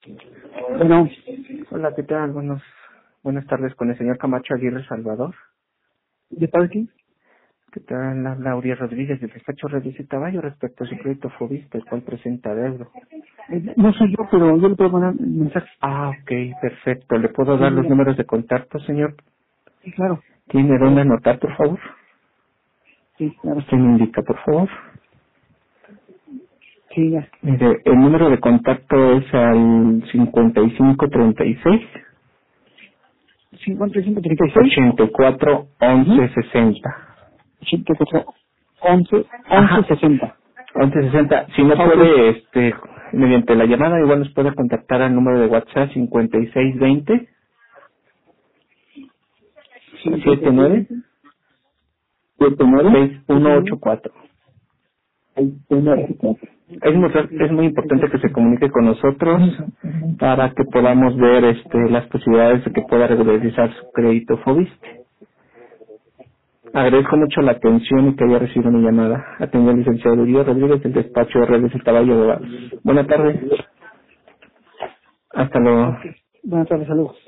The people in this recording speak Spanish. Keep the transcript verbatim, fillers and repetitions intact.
Bueno, Hola, ¿qué tal? Buenos, buenas tardes con el señor Camacho Aguirre Salvador. ¿de parte quién? ¿Qué tal? Habla Uriel Rodríguez del despacho Reyes y Caballo respecto a su crédito Fobista, el cual presenta deuda. Eh, no soy yo, pero yo le puedo mandar un mensaje. Ah, ok, perfecto. ¿Le puedo Sí, dar los mira. números de contacto, señor? Sí, claro. ¿Tiene dónde anotar, por favor? Sí, claro. Usted me indica, por favor. Sí, ya. Mire, el número de contacto es al cincuenta y cinco treinta y seis cincuenta y cinco treinta y seis. ochenta y cuatro once sesenta. ochenta y cuatro once once Ajá, sesenta. once sesenta. Si no Ah, ok. puede, este, mediante la llamada, igual nos puede contactar al número de WhatsApp cincuenta y seis veinte cincuenta setenta y y seis nueve veinte. siete nueve. seis uno ocho cuatro. seis nueve. Es muy, es muy importante que se comunique con nosotros para que podamos ver este, las posibilidades de que pueda regularizar su crédito Fobiste. Agradezco mucho la atención y que haya recibido mi llamada. Atendió al licenciado Uriel Rodríguez del despacho de Redes y Caballo Abogados. Buenas tardes. Hasta luego. Ok. Buenas tardes, saludos.